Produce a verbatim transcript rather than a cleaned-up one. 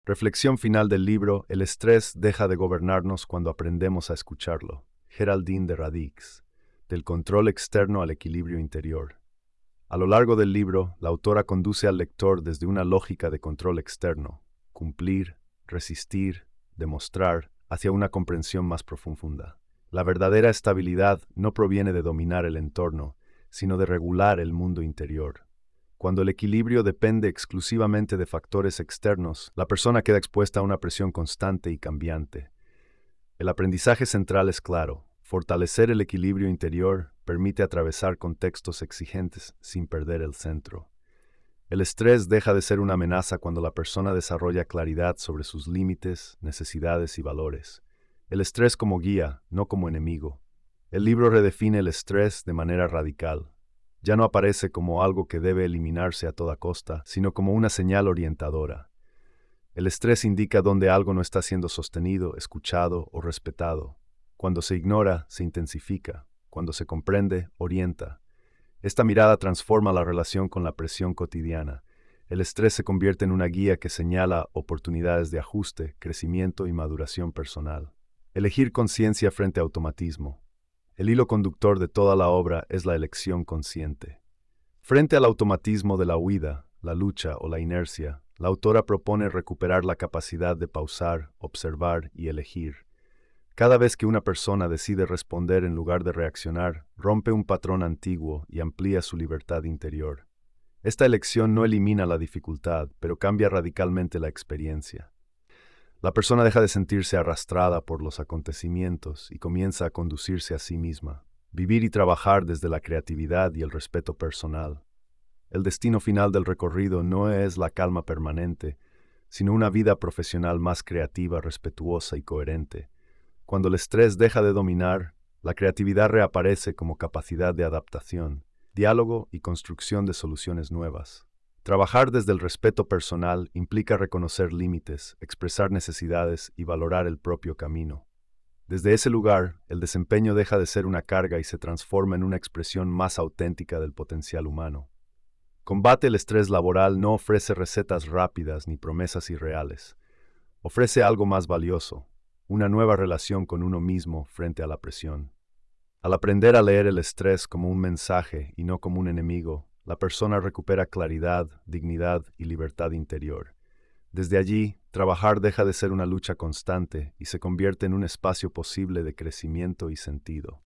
Reflexión final del libro: el estrés deja de gobernarnos cuando aprendemos a escucharlo. Geraldine de Radix. Del control externo al equilibrio interior. A lo largo del libro, la autora conduce al lector desde una lógica de control externo, cumplir, resistir, demostrar, hacia una comprensión más profunda. La verdadera estabilidad no proviene de dominar el entorno, sino de regular el mundo interior. Cuando el equilibrio depende exclusivamente de factores externos, la persona queda expuesta a una presión constante y cambiante. El aprendizaje central es claro: fortalecer el equilibrio interior permite atravesar contextos exigentes sin perder el centro. El estrés deja de ser una amenaza cuando la persona desarrolla claridad sobre sus límites, necesidades y valores. El estrés como guía, no como enemigo. El libro redefine el estrés de manera radical. Ya no aparece como algo que debe eliminarse a toda costa, sino como una señal orientadora. El estrés indica dónde algo no está siendo sostenido, escuchado o respetado. Cuando se ignora, se intensifica. Cuando se comprende, orienta. Esta mirada transforma la relación con la presión cotidiana. El estrés se convierte en una guía que señala oportunidades de ajuste, crecimiento y maduración personal. Elegir conciencia frente a automatismo. El hilo conductor de toda la obra es la elección consciente. Frente al automatismo de la huida, la lucha o la inercia, la autora propone recuperar la capacidad de pausar, observar y elegir. Cada vez que una persona decide responder en lugar de reaccionar, rompe un patrón antiguo y amplía su libertad interior. Esta elección no elimina la dificultad, pero cambia radicalmente la experiencia. La persona deja de sentirse arrastrada por los acontecimientos y comienza a conducirse a sí misma, vivir y trabajar desde la creatividad y el respeto personal. El destino final del recorrido no es la calma permanente, sino una vida profesional más creativa, respetuosa y coherente. Cuando el estrés deja de dominar, la creatividad reaparece como capacidad de adaptación, diálogo y construcción de soluciones nuevas. Trabajar desde el respeto personal implica reconocer límites, expresar necesidades y valorar el propio camino. Desde ese lugar, el desempeño deja de ser una carga y se transforma en una expresión más auténtica del potencial humano. Combate el estrés laboral no ofrece recetas rápidas ni promesas irreales. Ofrece algo más valioso: una nueva relación con uno mismo frente a la presión. Al aprender a leer el estrés como un mensaje y no como un enemigo, la persona recupera claridad, dignidad y libertad interior. Desde allí, trabajar deja de ser una lucha constante y se convierte en un espacio posible de crecimiento y sentido.